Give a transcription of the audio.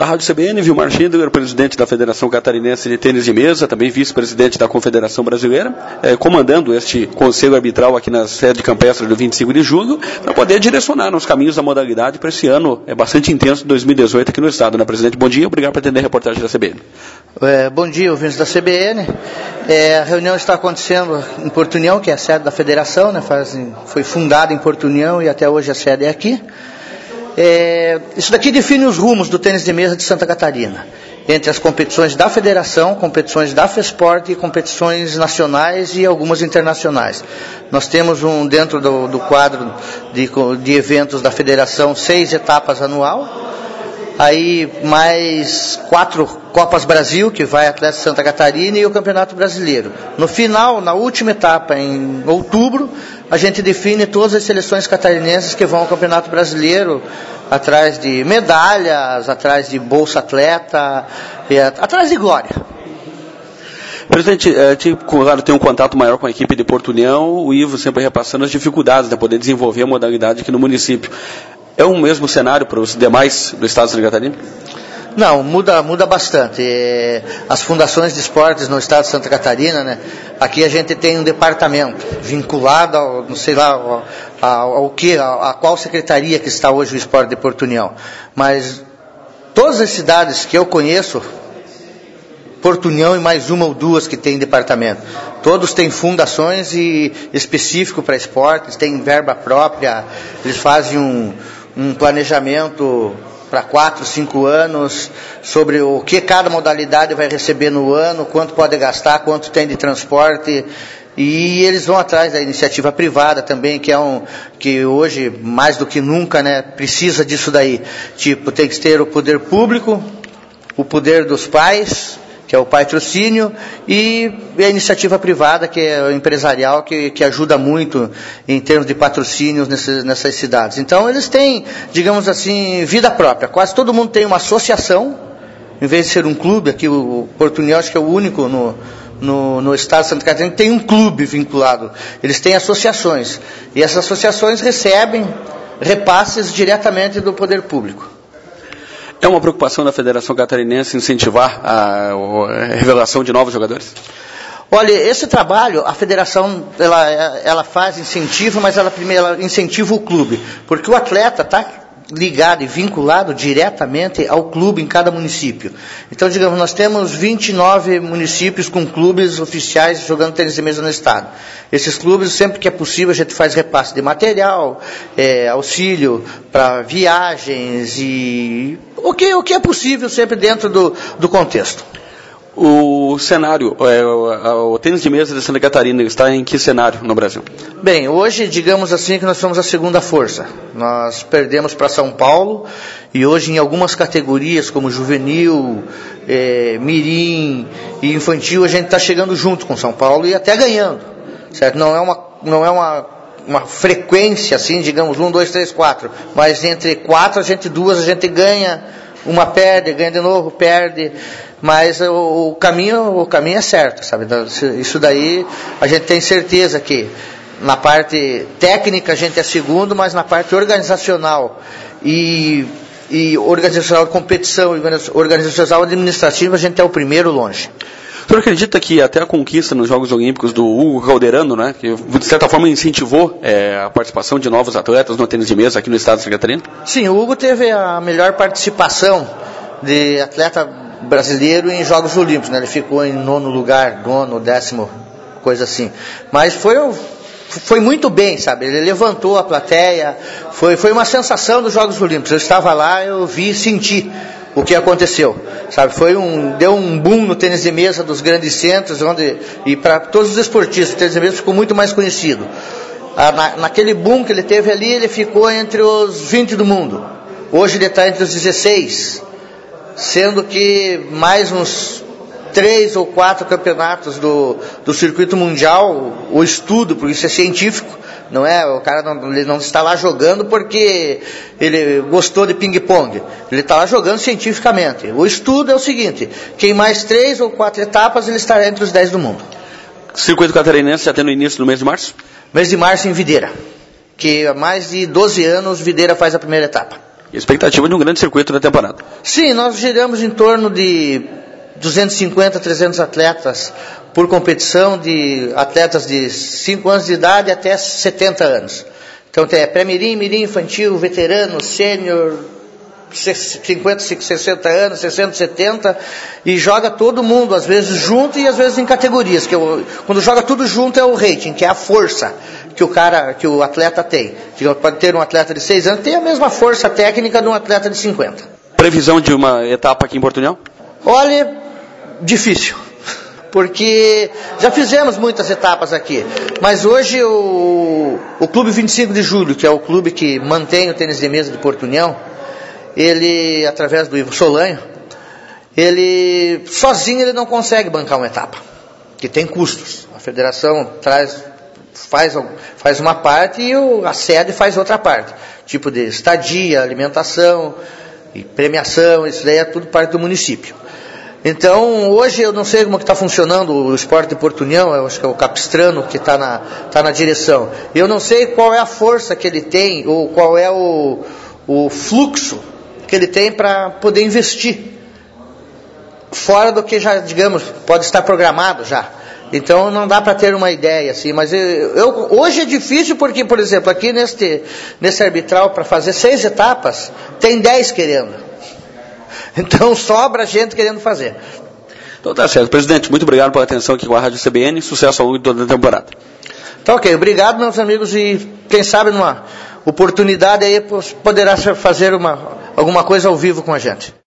Para a Rádio CBN, Vilmar Schindler, presidente da Federação Catarinense de Tênis de Mesa, também vice-presidente da Confederação Brasileira, comandando este conselho arbitral aqui na sede campestre do 25 de julho, para poder direcionar nos caminhos da modalidade para esse ano bastante intenso de 2018 aqui no estado, né, presidente? Bom dia, obrigado por atender a reportagem da CBN. Bom dia, ouvintes da CBN. A reunião está acontecendo em Porto União, que é a sede da federação, né? Foi fundada em Porto União e até hoje a sede é aqui. Isso daqui define os rumos do tênis de mesa de Santa Catarina, entre as competições da federação, competições da FESPORT e competições nacionais e algumas internacionais. Nós temos dentro do quadro de eventos da federação 6 etapas anual, aí mais 4 Copas Brasil, que vai atrás de Santa Catarina, e o Campeonato Brasileiro. No final, na última etapa, em outubro, a gente define todas as seleções catarinenses que vão ao Campeonato Brasileiro, atrás de medalhas, atrás de Bolsa Atleta, atrás de glória. Presidente, claro, tem um contato maior com a equipe de Porto União, o Ivo sempre repassando as dificuldades de poder desenvolver a modalidade aqui no município. É o mesmo cenário para os demais do estado de Santa Catarina? Não, muda bastante. As fundações de esportes no estado de Santa Catarina, né? Aqui a gente tem um departamento vinculado ao, não sei lá, a qual secretaria que está hoje o esporte de Porto União. Mas todas as cidades que eu conheço, Porto União e mais uma ou duas que tem departamento, todos têm fundações e específico para esportes, têm verba própria, eles fazem um planejamento para 4, 5 anos, sobre o que cada modalidade vai receber no ano, quanto pode gastar, quanto tem de transporte, e eles vão atrás da iniciativa privada também, que hoje, mais do que nunca, né, precisa disso daí. Tipo, tem que ter o poder público, o poder dos pais, que é o patrocínio, e a iniciativa privada, que é o empresarial, que ajuda muito em termos de patrocínios nessas cidades. Então, eles têm, digamos assim, vida própria. Quase todo mundo tem uma associação, em vez de ser um clube. Aqui o Porto União, acho que é o único no estado de Santa Catarina que tem um clube vinculado. Eles têm associações, e essas associações recebem repasses diretamente do poder público. É uma preocupação da Federação Catarinense incentivar a revelação de novos jogadores? Olha, esse trabalho, a federação, ela faz incentivo, mas ela primeiro incentiva o clube, porque o atleta está ligado e vinculado diretamente ao clube em cada município. Então, digamos, nós temos 29 municípios com clubes oficiais jogando tênis de mesa no estado. Esses clubes, sempre que é possível, a gente faz repasse de material, auxílio para viagens e o que é possível sempre dentro do contexto. O cenário, o tênis de mesa de Santa Catarina está em que cenário no Brasil? Bem, hoje, digamos assim, que nós somos a segunda força. Nós perdemos para São Paulo e hoje em algumas categorias, como juvenil, mirim e infantil, a gente está chegando junto com São Paulo e até ganhando, certo? Não é uma frequência assim, digamos, 1, 2, 3, 4, mas entre 4, duas a gente ganha, uma perde, ganha de novo, perde. Mas o caminho é certo, sabe? Isso daí a gente tem certeza que na parte técnica a gente é segundo, mas na parte organizacional e organizacional de competição e organizacional administrativa a gente é o primeiro longe. O senhor acredita que até a conquista nos Jogos Olímpicos do Hugo Calderano, né, que de certa forma incentivou a participação de novos atletas no tênis de mesa aqui no estado de Santa Catarina? Sim, o Hugo teve a melhor participação de atleta brasileiro em Jogos Olímpicos, né? Ele ficou em 9º lugar, 9º, 10º, coisa assim. Mas foi muito bem, sabe? Ele levantou a plateia, foi uma sensação dos Jogos Olímpicos. Eu estava lá, eu vi e senti o que aconteceu, sabe? Deu um boom no tênis de mesa dos grandes centros, e para todos os esportistas, o tênis de mesa ficou muito mais conhecido. Naquele boom que ele teve ali, ele ficou entre os 20 do mundo. Hoje ele está entre os 16, sendo que mais uns 3 ou 4 campeonatos do circuito mundial, o estudo, porque isso é científico, não é? O cara ele não está lá jogando porque ele gostou de ping-pong, ele está lá jogando cientificamente. O estudo é o seguinte: quem mais 3 ou 4 etapas, ele estará entre os 10 do mundo. Circuito catarinense já tem no início do mês de março? Mês de março em Videira, que há mais de 12 anos Videira faz a primeira etapa. E a expectativa de um grande circuito da temporada. Sim, nós giramos em torno de 250, 300 atletas por competição, de atletas de 5 anos de idade até 70 anos. Então tem pré-mirim, mirim, infantil, veterano, sênior, 50, 60 anos, 60, 70, e joga todo mundo, às vezes junto e às vezes em categorias. Quando joga tudo junto é o rating, que é a força que o atleta tem. Pode ter um atleta de 6 anos, tem a mesma força técnica de um atleta de 50. Previsão de uma etapa aqui em Porto União? Olha, difícil, porque já fizemos muitas etapas aqui, mas hoje o Clube 25 de Julho, que é o clube que mantém o tênis de mesa de Porto União, ele, através do Ivo Solanho, ele sozinho ele não consegue bancar uma etapa, que tem custos. A federação faz uma parte e a sede faz outra parte, tipo de estadia, alimentação e premiação, isso daí é tudo parte do município. Então, hoje eu não sei como está funcionando o esporte de Porto União, eu acho que é o Capistrano que está na direção. Eu não sei qual é a força que ele tem, ou qual é o fluxo que ele tem para poder investir, fora do que já, digamos, pode estar programado já. Então não dá para ter uma ideia assim, mas hoje é difícil porque, por exemplo, aqui nesse arbitral, para fazer 6 etapas, tem 10 querendo. Então sobra gente querendo fazer. Então tá certo. Presidente, muito obrigado pela atenção aqui com a Rádio CBN, sucesso ao longo de toda a temporada. Tá ok, obrigado meus amigos, e quem sabe numa oportunidade aí poderá fazer alguma coisa ao vivo com a gente.